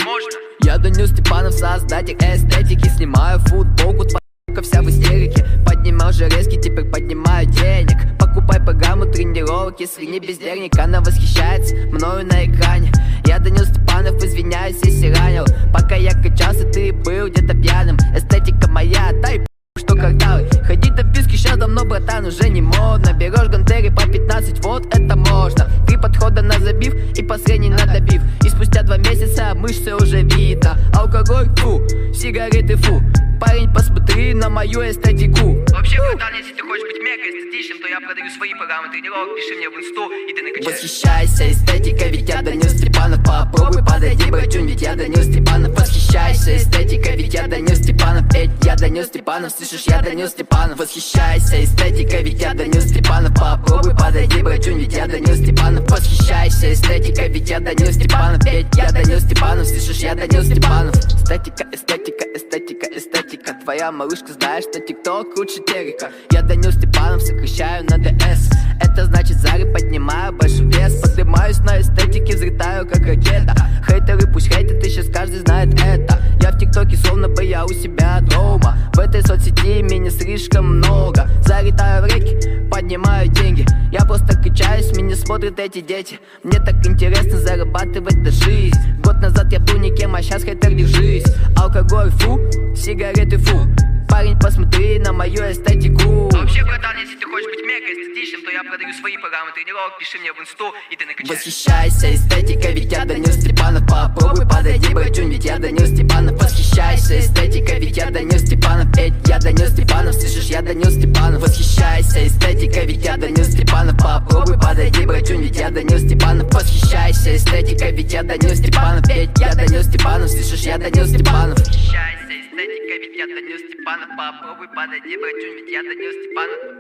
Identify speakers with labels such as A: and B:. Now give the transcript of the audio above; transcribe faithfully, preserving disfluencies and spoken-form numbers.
A: можно.
B: Я Данил Степанов, создатель эстетики. Снимаю футболку, твоя вся в истерике. Поднимал же резкий, теперь поднимаю денег. Покупай программу тренировок, если не бездельник. Она восхищается мною на экране. Я Данил Степанов, извиняюсь, если ранил. Пока я качался, ты был где-то пьяным. Эстетика моя, дай что кварталы. Ходить до вписки сейчас давно, братан, уже не модно. Берешь гантели по пятнадцать, вот это можно. Три подхода на забив и последний на добив. И спустя два месяца мышцы уже видно. Алкоголь, фу, сигареты, фу. Парень, посмотри на мою эстетику.
A: Вообще, братан, если ты хочешь быть мега эстетичным, то я продаю свои программы тренировок. Пиши мне в инсту, и ты накачаешь.
B: Восхищайся эстетикой, ведь я Данил Степанов. Попробуй подойди, братюнь, ведь я Данил Степанов. Восхищайся эстетикой, ведь я Данил Степанов. Ведь я Данил Степанов, слышишь, я Данил Степанов. Восхищайся эстетикой, ведь я Данил Степанов. Попробуй подойди, братюнь, ведь я Данил Степанов. Восхищайся эстетикой, ведь я Данил Степанов. Ведь я Данил Степанов, слышишь, я Данил Степанов. Эстетика, эстетика, эстетика, эстетика. Твоя малышка знает, что тикток лучше телека. Я Данил Степанов, сокращаю на ДС. Это значит зары, поднимаю большой вес. Поднимаюсь на эстетике, взлетаю как ракета. Хейтеры пусть хейтят, и сейчас каждый знает это. Я в тиктоке словно бы я у себя дома. В этой соцсети меня слишком много. Залетаю в реки, поднимаю деньги. Я просто качаюсь, меня смотрят эти дети. Мне так интересно зарабатывать на жизнь. Год назад я был никем, а сейчас хейтер, держись. Алкоголь, фу, сигареты, фу. Парень, посмотри на мою эстетику.
A: Вообще, братан, если ты хочешь быть мега эстетичным, то я продаю свои программы тренировок. Пиши мне в инсту, и ты накачаешь.
B: Восхищайся эстетикой, ведь я Данил Степанов. Попробуй подойди, братюнь, ведь я Данил Степанов. Восхищайся эстетикой, ведь я Данил Степанов. Ведь я Данил Степанов, слышишь, я Данил Степанов. Восхищайся эстетикой, ведь я Данил Степанов. Попробуй подойди, братюнь, ведь я Данил Степанов. Восхищайся эстетикой, ведь я Данил Степанов. Ведь я Данил Степанов, слышишь, я Данил Степанов.
A: Восхищайся эстетикой, ведь я Данил Степанов. Попробуй подойди, братюнь, ведь я Данил Степанов.